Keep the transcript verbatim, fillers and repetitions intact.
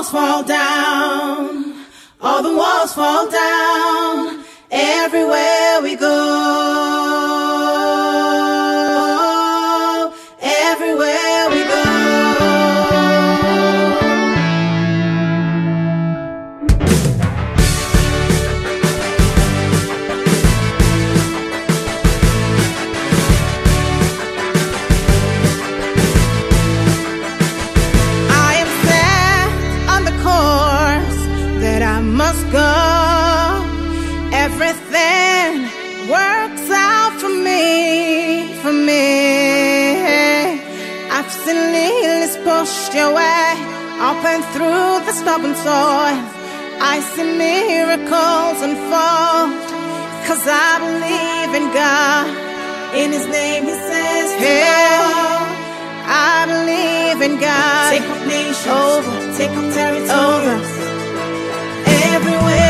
walls fall down, all the walls fall down, everywhere we go, everywhere we go. Must go. Everything works out for me, for me. I've seen lilies pushed away, up and through the stubborn soil. I see miracles unfold, 'cause I believe in God. In His name He says to hey, I believe in God. Take up nations, over, take up territories, over. Everywhere